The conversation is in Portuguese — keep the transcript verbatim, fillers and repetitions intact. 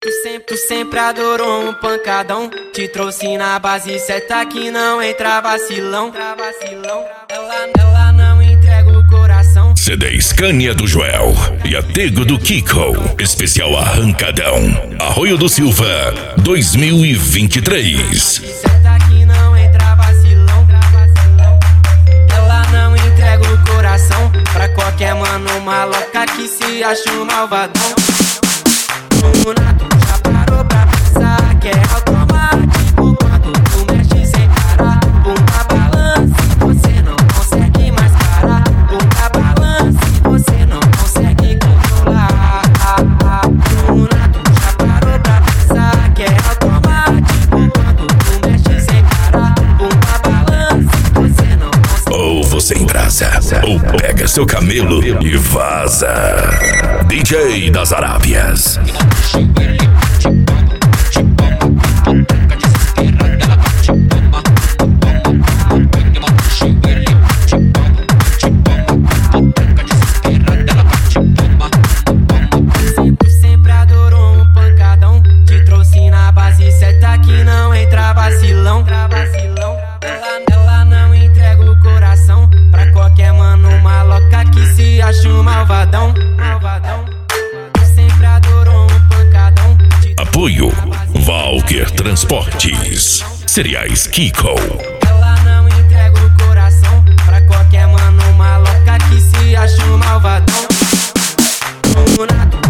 Tu sempre, tu sempre adorou um pancadão. Te trouxe na base certa que não entra vacilão. Ela, ela não entrega o coração. C D Scania do Joel e a Tego do Kiko. Especial Arrancadão Arroio do Silva dois mil e vinte e três. Certa que não entra vacilão. Ela não entrega o coração pra qualquer mano maloca que se acha um malvadão. O Nato já parou pra pensar que é automático quando tu mexe sem parar. Bunda balança, você não consegue mais parar. Bunda balança, você não consegue controlar. O Nato já parou pra pensar que é automático quando tu mexe sem parar. Bunda balança, você não consegue. Ou você embrasa, ou pega seu camelo e vaza. D J das Arábias. Sempre, sempre adorou um pancadão. Te trouxe na base certa que não entra vacilão. Ela, ela não entrega o coração pra qualquer mano maloca que se acha um malvadão. Sempre adorou um pancadão. Apoio Valker Transportes. Cereais Kiko. Ela não entrega o coração pra qualquer mano maloca que se acha um malvadão. O Nato